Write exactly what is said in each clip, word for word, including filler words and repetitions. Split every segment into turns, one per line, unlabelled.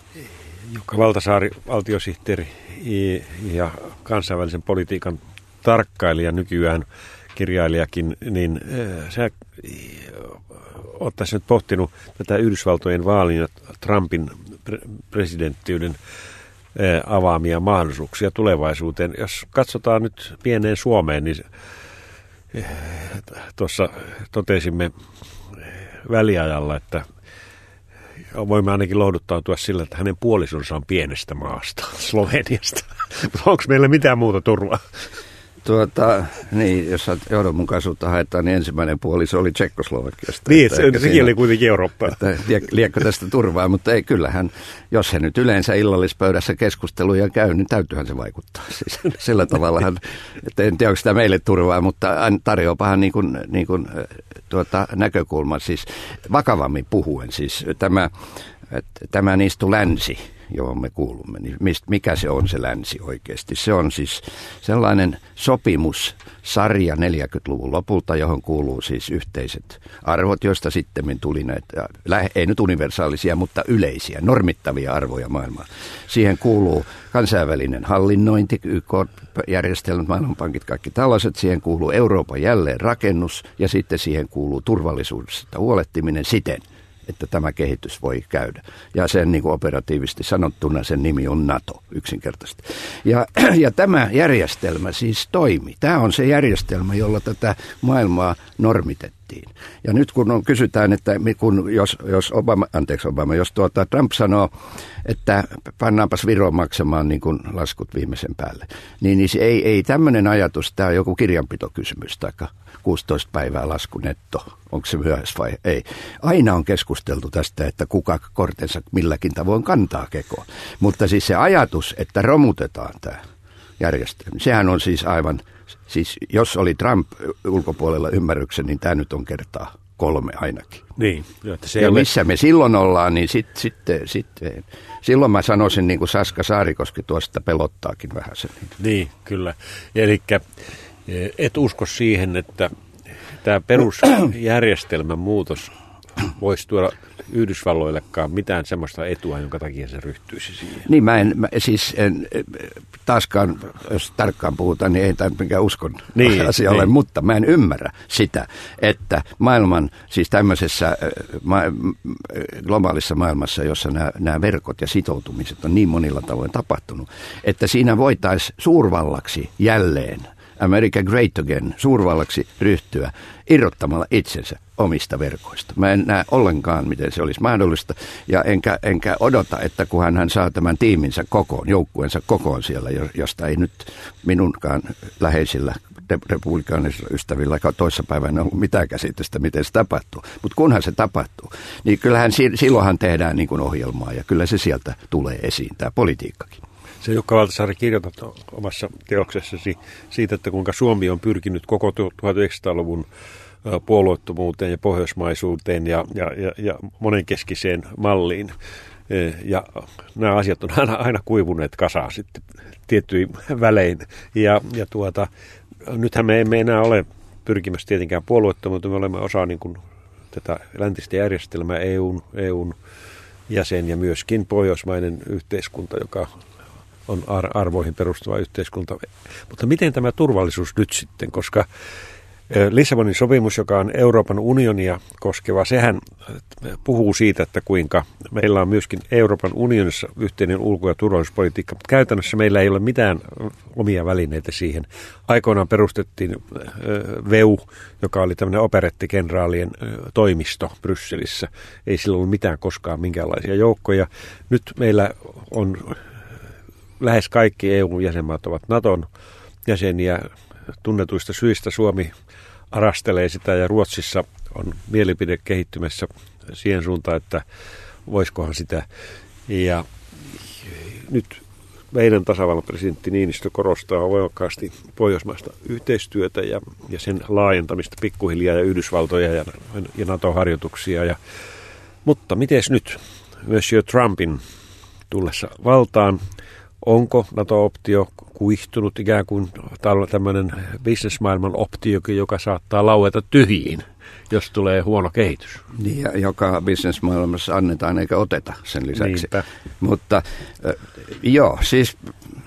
Jukka Valtasaari, valtiosihteeri ja kansainvälisen politiikan tarkkailija, nykyään kirjailijakin, niin sä ottaisit nyt pohtinut tätä Yhdysvaltojen vaalin ja Trumpin presidenttiyden avaamia mahdollisuuksia tulevaisuuteen. Jos katsotaan nyt pieneen Suomeen, niin tuossa totesimme väliajalla, että voimme ainakin lohduttautua sillä, että hänen puolisonsa on pienestä maasta, Sloveniasta. Onko meillä mitään muuta turvaa?
Tuota, niin, jos johdonmukaisuutta haetaan, niin ensimmäinen puoliso oli Tšekkoslovakiasta.
Niin, se, sekin oli kuitenkin Eurooppaa.
Liekko tästä turvaa, mutta ei kyllähän, jos he nyt yleensä illallispöydässä keskusteluja käy, niin täytyyhän se vaikuttaa. Siis, sillä tavallahan, että en tiedä, onko sitä meille turvaa, mutta tarjoapahan niin kuin, niin kuin, tuota, näkökulma, siis vakavammin puhuen, siis tämä, tämä niistä länsi, johon me kuulumme, niin mist, mikä se on se länsi oikeasti? Se on siis sellainen sopimussarja neljäkymmentäluvun lopulta, johon kuuluu siis yhteiset arvot, joista sitten tuli näitä, ei nyt universaalisia, mutta yleisiä, normittavia arvoja maailmaan. Siihen kuuluu kansainvälinen hallinnointi, Y K-järjestelmät, maailmanpankit, kaikki tällaiset. Siihen kuuluu Euroopan jälleenrakennus ja sitten siihen kuuluu turvallisuudesta huolehtiminen siten, että tämä kehitys voi käydä. Ja sen niin kuin operatiivisesti sanottuna sen nimi on NATO yksinkertaisesti. Ja, ja tämä järjestelmä siis toimi. Tämä on se järjestelmä, jolla tätä maailmaa normitettiin. Ja nyt kun on, kysytään, että kun, jos, jos Obama, anteeksi Obama, jos tuota Trump sanoo, että pannaanpas Viroon maksamaan niin kuin laskut viimeisen päälle, niin, niin ei, ei tämmöinen ajatus, tämä on joku kirjanpitokysymys, tai kuusitoista päivää lasku netto, onko se myöhässä vai ei. Aina on keskusteltu tästä, että kuka kortensa milläkin tavoin kantaa kekoon. Mutta siis se ajatus, että romutetaan tämä järjestelmä, sehän on siis aivan, siis jos oli Trump ulkopuolella ymmärryksen, niin tämä nyt on kertaa kolme ainakin.
Niin,
se ja ole... missä me silloin ollaan, niin sitten sit, sit, silloin mä sanoisin, niin kuin Saska Saarikoski tuosta pelottaakin vähän sen.
Niin, kyllä. Eli et usko siihen, että tämä perusjärjestelmän muutos voisi tuoda Yhdysvalloillekaan mitään semmoista etua, jonka takia se ryhtyisi siihen.
Niin mä en, mä, siis en, taaskaan, jos tarkkaan puhutaan, niin ei tämä mikään uskon niin, asia niin ole, mutta mä en ymmärrä sitä, että maailman, siis tämmöisessä ma, globaalissa maailmassa, jossa nämä, nämä verkot ja sitoutumiset on niin monilla tavoin tapahtunut, että siinä voitaisiin suurvallaksi jälleen, America Great Again, suurvallaksi ryhtyä irrottamalla itsensä omista verkoista. Mä en näe ollenkaan, miten se olisi mahdollista, ja enkä, enkä odota, että kun hän saa tämän tiiminsä kokoon, joukkueensa kokoon siellä, josta ei nyt minunkaan läheisillä republikaanisilla ystävillä toissapäivänä ollut mitään käsitystä, miten se tapahtuu. Mutta kunhan se tapahtuu, niin kyllähän silloinhan tehdään niin kuin ohjelmaa, ja kyllä se sieltä tulee esiin, tämä politiikkakin.
Se Jukka Valtasaari kirjoitat omassa teoksessasi siitä, että kuinka Suomi on pyrkinyt koko tuhatyhdeksänsataaluvun puolueettomuuteen ja pohjoismaisuuteen ja, ja, ja, ja monenkeskiseen malliin. Ja nämä asiat on aina, aina kuivuneet kasaan sitten tiettyin välein. Ja, ja tuota, nythän me emme enää ole pyrkimässä tietenkään puolueettomuuteen, me olemme osa niin kuin tätä läntistä järjestelmää, E U:n, E U:n jäsen ja myöskin pohjoismainen yhteiskunta, joka on arvoihin perustuva yhteiskunta. Mutta miten tämä turvallisuus nyt sitten, koska Lissabonin sopimus, joka on Euroopan unionia koskeva, sehän puhuu siitä, että kuinka meillä on myöskin Euroopan unionissa yhteinen ulko- ja turvallisuuspolitiikka, mutta käytännössä meillä ei ole mitään omia välineitä siihen. Aikoinaan perustettiin V E U, joka oli tämmöinen operettikenraalien toimisto Brysselissä. Ei sillä ollut mitään koskaan minkäänlaisia joukkoja. Nyt meillä on lähes kaikki E U-jäsenmaat ovat Naton jäseniä. Tunnetuista syistä Suomi arastelee sitä ja Ruotsissa on mielipide kehittymässä siihen suuntaan, että voisikohan sitä. Ja nyt meidän tasavallan presidentti Niinistö korostaa voimakkaasti pohjoismaista yhteistyötä ja, ja sen laajentamista pikkuhiljaa ja Yhdysvaltoja ja, ja NATO-harjoituksia. Ja, mutta miten nyt Monsieur Trumpin tullessa valtaan? onko NATO-optio kuihtunut ikään kuin tämmöinen bisnesmaailman optio, joka saattaa laueta tyhjiin, jos tulee huono kehitys.
Niin, ja joka bisnesmaailmassa annetaan eikä oteta sen lisäksi.
Niinpä.
Mutta äh, joo, siis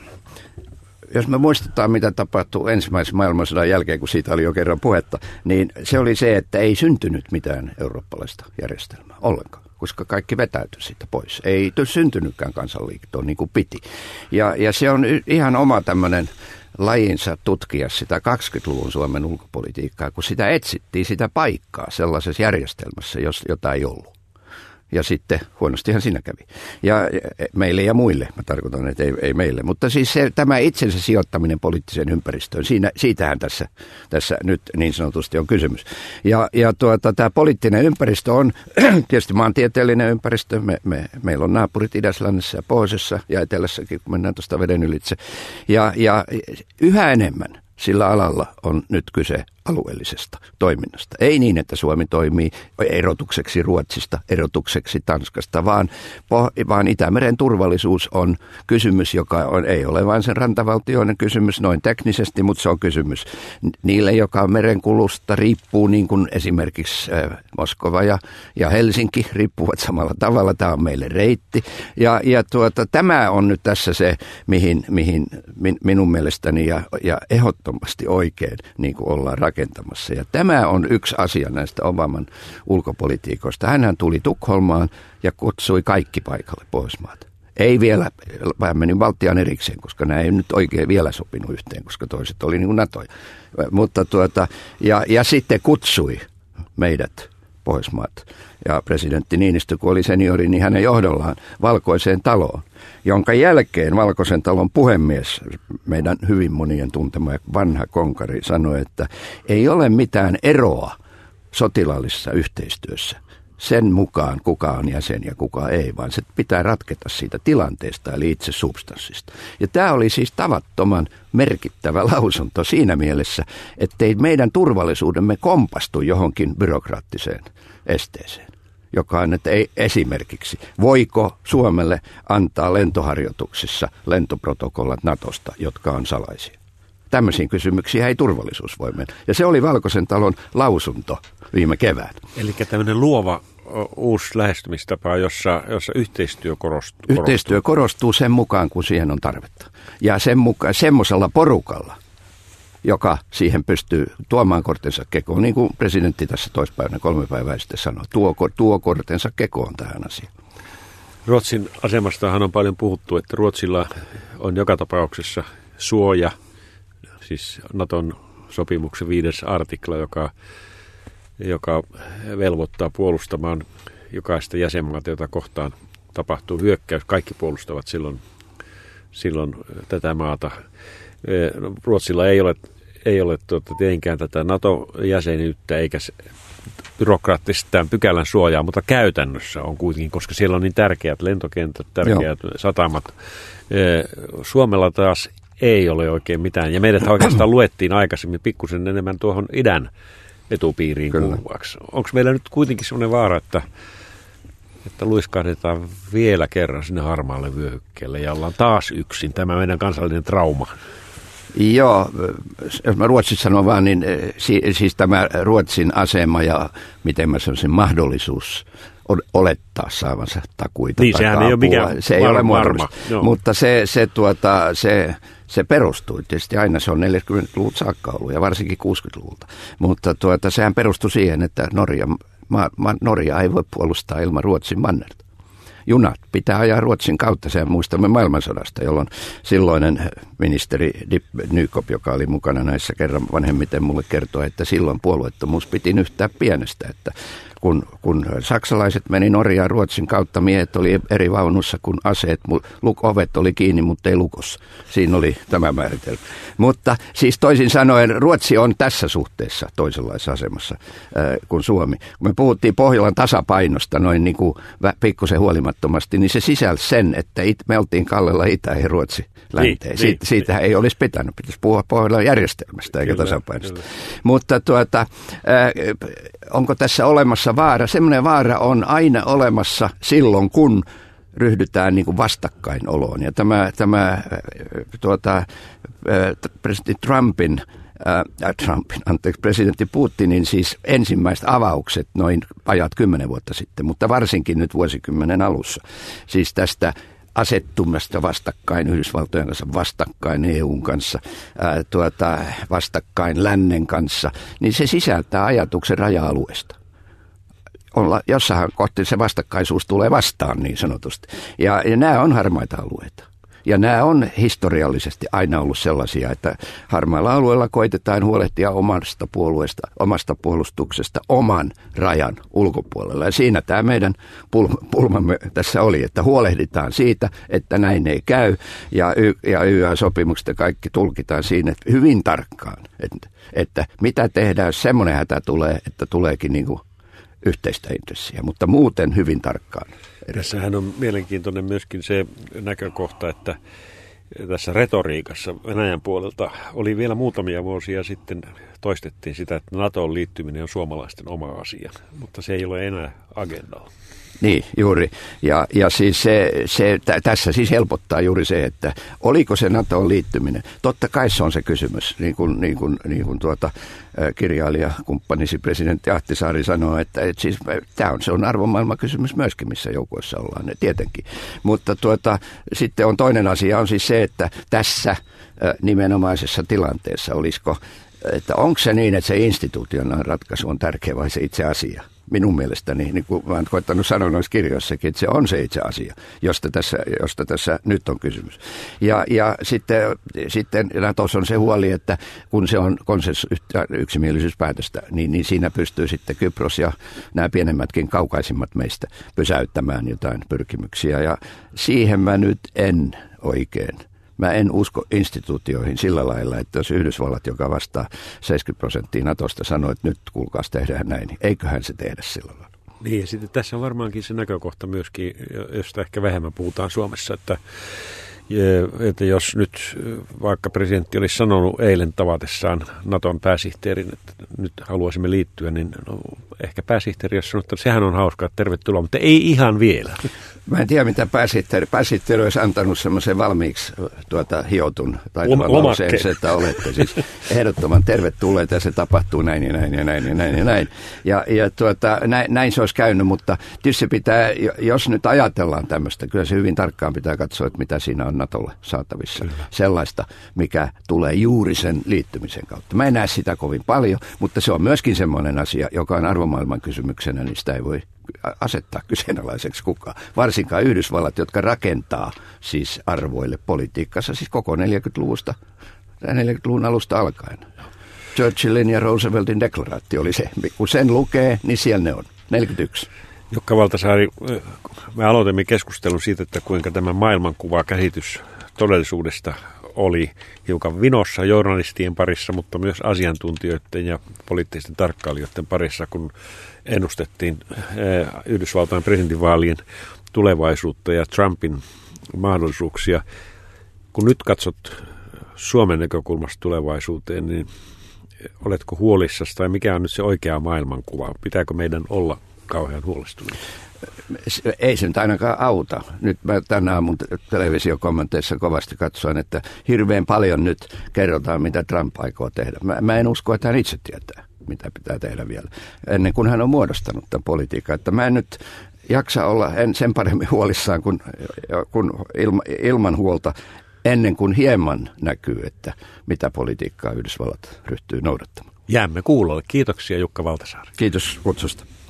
jos me muistetaan, mitä tapahtui ensimmäisen maailmansodan jälkeen, kun siitä oli jo kerran puhetta, niin se oli se, että ei syntynyt mitään eurooppalaista järjestelmää ollenkaan, koska kaikki vetäytyi siitä pois. Ei syntynytkään kansanliittoon niin kuin piti. Ja, ja se on ihan oma tämmöinen lajinsa tutkia sitä kaksikymmentäluvun Suomen ulkopolitiikkaa, kun sitä etsittiin sitä paikkaa sellaisessa järjestelmässä, jota ei ollut. Ja sitten huonostihan siinä kävi. Ja meille ja muille, mä tarkoitan, että ei, ei meille. Mutta siis se, tämä itsensä sijoittaminen poliittiseen ympäristöön, siinä, siitähän tässä, tässä nyt niin sanotusti on kysymys. Ja, ja tuota, tämä poliittinen ympäristö on tietysti maantieteellinen ympäristö. Me, me, meillä on naapurit idässä, lännessä ja pohjoisessa ja etelässäkin, kun mennään tuosta veden ylitse. Ja, ja yhä enemmän sillä alalla on nyt kyse alueellisesta toiminnasta. Ei niin, että Suomi toimii erotukseksi Ruotsista, erotukseksi Tanskasta, vaan, vaan Itämeren turvallisuus on kysymys, joka on, ei ole vain sen rantavaltioiden kysymys noin teknisesti, mutta se on kysymys niille, joka on merenkulusta, riippuu niin kuin esimerkiksi Moskova ja, ja Helsinki riippuvat samalla tavalla. Tämä on meille reitti. Ja, ja tuota, tämä on nyt tässä se, mihin, mihin min, minun mielestäni ja, ja ehdottomasti oikein niin kuin ollaan rakentamassa. Ja tämä on yksi asia näistä Obaman ulkopolitiikoista. Hänhän tuli Tukholmaan ja kutsui kaikki paikalle Pohjoismaat. Ei vielä, vähän meni Baltiaan erikseen, koska nämä ei nyt oikein vielä sopinut yhteen, koska toiset oli niin kuin NATOja. Mutta tuota, ja, ja sitten kutsui meidät Pohjoismaat. Ja presidentti Niinistö, kun oli seniori, niin hänen johdollaan Valkoiseen taloon, jonka jälkeen Valkoisen talon puhemies, meidän hyvin monien tuntema vanha konkari, sanoi, että ei ole mitään eroa sotilaallisessa yhteistyössä sen mukaan, kuka on jäsen ja kuka ei, vaan se pitää ratketa siitä tilanteesta, eli itse substanssista. Ja tämä oli siis tavattoman merkittävä lausunto siinä mielessä, ettei meidän turvallisuudemme kompastu johonkin byrokraattiseen esteeseen, joka on, että ei esimerkiksi, voiko Suomelle antaa lentoharjoituksissa lentoprotokollat Natosta, jotka on salaisia. Tämmöisiin kysymyksiin ei turvallisuus voi mennä. Ja se oli Valkoisen talon lausunto viime kevään.
Eli tämmöinen luova uusi lähestymistapa, jossa, jossa yhteistyö korostuu.
Yhteistyö korostuu sen mukaan, kun siihen on tarvetta. Ja sen mukaan, semmoisella porukalla, joka siihen pystyy tuomaan kortensa kekoon, niin kuin presidentti tässä toispäivänä kolme päivää sitten sanoi, tuo, tuo kortensa kekoon tähän asiaan.
Ruotsin asemastahan on paljon puhuttu, että Ruotsilla on joka tapauksessa suoja, siis Naton sopimuksen viides artikla, joka, joka velvoittaa puolustamaan jokaista jäsenmaata, jota kohtaan tapahtuu hyökkäys. Kaikki puolustavat silloin, silloin tätä maata. Ruotsilla ei ole, ei ole tuota, tietenkään tätä NATO-jäsenyyttä eikä byrokraattisesti tämän pykälän suojaa, mutta käytännössä on kuitenkin, koska siellä on niin tärkeät lentokentät, tärkeät Joo. satamat. Suomella taas ei ole oikein mitään, ja meidät oikeastaan luettiin aikaisemmin pikkusen enemmän tuohon idän etupiiriin kuuluvaksi. Onko meillä nyt kuitenkin sellainen vaara, että, että luiskahdetaan vielä kerran sinne harmaalle vyöhykkeelle ja ollaan taas yksin, tämä meidän kansallinen trauma?
Joo, jos mä ruotsiksi sanon vaan, niin siis tämä Ruotsin asema ja miten mä sanoisin mahdollisuus olettaa saavansa takuita.
Niin, sehän ei ole mikään
se ei
varma,
ole mahdollista,
no.
Mutta se, se, tuota, se, se perustui. Tietysti aina se on neljäkymmentäluvulta saakka ollut ja varsinkin kuusikymmentäluvulta. Mutta tuota, sehän perustui siihen, että Norja, ma, ma, Norja ei voi puolustaa ilman Ruotsin mannerta. Junat pitää ajaa Ruotsin kautta, sehän muistamme maailmansodasta, jolloin silloinen ministeri Dick Nykop, joka oli mukana näissä kerran vanhemmiten mulle kertoi, että silloin puolueettomuus piti nyhtää pienestä, että kun, kun saksalaiset meni Norjaan Ruotsin kautta, miehet oli eri vaunussa, kun aseet, luk, ovet oli kiinni, mutta ei lukossa. Siinä oli tämä määritelmä. Mutta siis toisin sanoen Ruotsi on tässä suhteessa toisenlaisessa asemassa äh, kuin Suomi. Kun me puhuttiin Pohjolan tasapainosta noin niin kuin pikkusen huolimattomasti, niin se sisälsi sen, että it, me oltiin kallella Itä- ja Ruotsi länteen. Niin, Siit, niin, siitä niin. Ei olisi pitänyt. Pitäisi puhua Pohjolan järjestelmästä eikä kyllä, tasapainosta. Kyllä. Mutta tuota, äh, onko tässä olemassa vaara? Semmoinen vaara on aina olemassa silloin, kun ryhdytään niin kuin vastakkainoloon. Ja tämä, tämä tuota, presidentti Trumpin, äh, Trumpin, anteeksi, presidentti Putinin siis ensimmäiset avaukset noin ajat kymmenen vuotta sitten, mutta varsinkin nyt vuosikymmenen alussa. Siis tästä asettumasta vastakkain Yhdysvaltojen kanssa, vastakkain E U:n kanssa, ää, tuota, vastakkain lännen kanssa, niin se sisältää ajatuksen raja-alueesta. Olla, jossain kohti se vastakkaisuus tulee vastaan niin sanotusti. Ja, ja nämä on harmaita alueita. Ja nämä on historiallisesti aina ollut sellaisia, että harmailla alueilla koitetaan huolehtia omasta puolueesta, omasta puolustuksesta oman rajan ulkopuolella. Ja siinä tämä meidän pulmamme tässä oli, että huolehditaan siitä, että näin ei käy. Ja, y- ja Y A-sopimukset ja kaikki tulkitaan siinä hyvin tarkkaan, että, että mitä tehdään, jos semmoinen hätä tulee, että tuleekin niin kuin yhteistä intressiä, mutta muuten hyvin tarkkaan.
Tässähän on mielenkiintoinen myöskin se näkökohta, että tässä retoriikassa Venäjän puolelta oli vielä muutamia vuosia sitten toistettiin sitä, että NATOon liittyminen on suomalaisten oma asia, mutta se ei ole enää agendalla.
Niin, juuri. Ja, ja siis se, se, t- tässä siis helpottaa juuri se, että oliko se NATOon liittyminen. Totta kai se on se kysymys, niin kuin, niin kuin, niin kuin tuota, kirjailijakumppanisi presidentti Ahtisaari sanoo, että et siis, tämä on, se on arvomaailmakysymys myöskin, missä joukoissa ollaan, ne, tietenkin. Mutta tuota, sitten on toinen asia, on siis se, että tässä nimenomaisessa tilanteessa olisiko, että onko se niin, että se institutionaalinen ratkaisu on tärkeä vai se itse asia? Minun mielestäni, niin kuin olen koittanut sanoa noissa kirjoissakin, että se on se itse asia, josta tässä, josta tässä nyt on kysymys. Ja, ja sitten, sitten Natossa on se huoli, että kun se on konsensus, yksimielisyyspäätöstä, niin, niin siinä pystyy sitten Kypros ja nämä pienemmätkin kaukaisimmat meistä pysäyttämään jotain pyrkimyksiä. Ja siihen mä nyt en oikein. Mä en usko instituutioihin sillä lailla, että jos Yhdysvallat, joka vastaa seitsemänkymmentä prosenttia Natosta, sanoo, että nyt kuulkaas tehdään näin, niin eiköhän se tehdä sillä lailla.
Niin, ja sitten tässä on varmaankin se näkökohta myöskin, josta ehkä vähemmän puhutaan Suomessa, että, että jos nyt vaikka presidentti olisi sanonut eilen tavatessaan Naton pääsihteerin, että nyt haluaisimme liittyä, niin no, ehkä pääsihteeri olisi sanonut, että sehän on hauskaa, tervetuloa, mutta ei ihan vielä.
Mä en tiedä, mitä pääsihteeri. Pääsihteeri olisi antanut semmoisen valmiiksi tuota, hiotun taitavan lauseen, että olette siis ehdottoman tervetulleita ja se tapahtuu näin ja näin ja näin ja näin ja näin. Ja, ja tuota, näin, näin se olisi käynyt, mutta tietysti pitää, jos nyt ajatellaan tämmöistä, kyllä se hyvin tarkkaan pitää katsoa, että mitä siinä on Natolle saatavissa. Kyllä. Sellaista, mikä tulee juuri sen liittymisen kautta. Mä en näe sitä kovin paljon, mutta se on myöskin semmoinen asia, joka on arvomaailman kysymyksenä, niin sitä ei voi asettaa kyseenalaiseksi kukaan. Varsinkaan Yhdysvallat, jotka rakentaa siis arvoille politiikassa, siis koko neljäkymmentäluvusta, neljäkymmentäluvun alusta alkaen. Churchillin ja Rooseveltin deklaraatio oli se, kun sen lukee, niin siellä ne on, neljäkymmentäyksi.
Jukka Valtasaari, me aloitimme keskustelun siitä, että kuinka tämä maailmankuva käsitys todellisuudesta oli hiukan vinossa journalistien parissa, mutta myös asiantuntijoiden ja poliittisten tarkkailijoiden parissa, kun ennustettiin Yhdysvaltain presidentinvaalien tulevaisuutta ja Trumpin mahdollisuuksia. Kun nyt katsot Suomen näkökulmasta tulevaisuuteen, niin oletko huolissasi tai mikä on nyt se oikea maailmankuva? Pitääkö meidän olla kauhean huolestunut?
Ei se nyt ainakaan auta. Nyt mä tänä aamun televisiokommenteissa kovasti katsoin, että hirveän paljon nyt kerrotaan, mitä Trump aikoo tehdä. Mä, mä en usko, että hän itse tietää, mitä pitää tehdä vielä, ennen kuin hän on muodostanut tämän politiikan. Että mä en nyt jaksa olla en sen paremmin huolissaan kuin, kuin ilma, ilman huolta, ennen kuin hieman näkyy, että mitä politiikkaa Yhdysvallat ryhtyy noudattamaan.
Jäämme kuulolle. Kiitoksia Jukka Valtasaari.
Kiitos kutsusta.